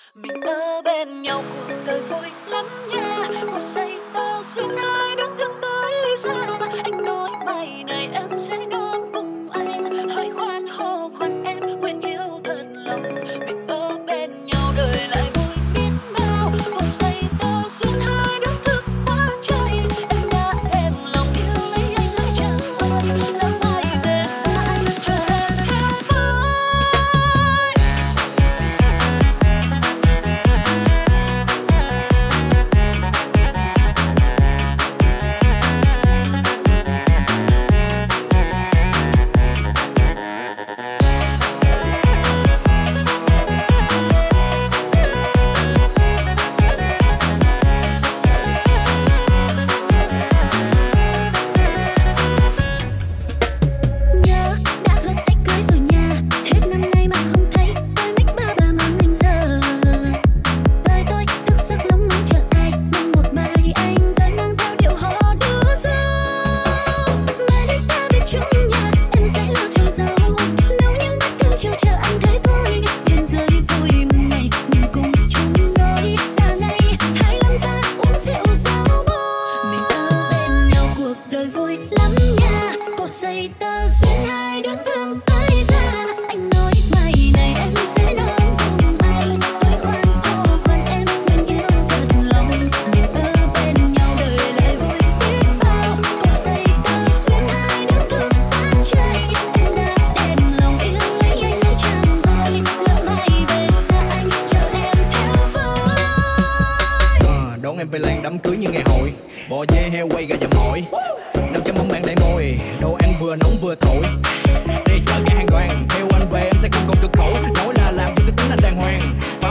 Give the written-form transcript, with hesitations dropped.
Mình ở bên nhau cuộc đời vui lắm nha. Có say tao duyên hai đứa thương tới xa. Anh nói mai này em sẽ đến cùng anh. Hãy khoan hô khoan em nguyện yêu thật lòng. Mình ở bên nhau đời lại vui biết bao. Có say tao duyên hai đứa thương quá trời. Em đã đem lòng yêu lấy anh lại chẳng vơi. Đã mai về xa anh chờ em theo với. Nhớ đã hứa sẽ cưới rồi nha. Hết năm nay mà không thấy đôi mách ba bà mà mình giờ. Đời tôi thức giấc lóng ngóng chờ ai. Nhưng một mai anh vẫn mang theo điệu hò đưa dâu. Mai đây ta về chung nhà, em sẽ lo trồng rau. Nấu những bát cơm chiều chờ anh thấy tôi. Trên dưới vui mừng ngày mình cùng chung đôi. Đã ngày 25 ta uống rượu giao bôi. Mình ở bên nhau cuộc đời vui lắm nha. Cột dây tơ duyên hai đứa thương tới xa. Anh nói mai này em sẽ đến cùng anh. Tôi khoan hô khoan em nguyện yêu thật lòng. Mình ở bên nhau đời lại vui biết bao. Cột dây tơ duyên hai đứa thương tan chảy. Em đã đem lòng yêu lấy anh lại chẳng vơi. Lỡ mai về xa anh chờ em theo với. Đón em về làng đám cưới như ngày hội. Bò dê heo quay gà dầm hội. 500 mâm bạn đầy môi. Đồ ăn vừa nóng vừa thổi. Xe chở cả hàng đoàn. Theo anh về em sẽ không còn cực khổ. Nói là làm cho cái tính anh đàng hoàng.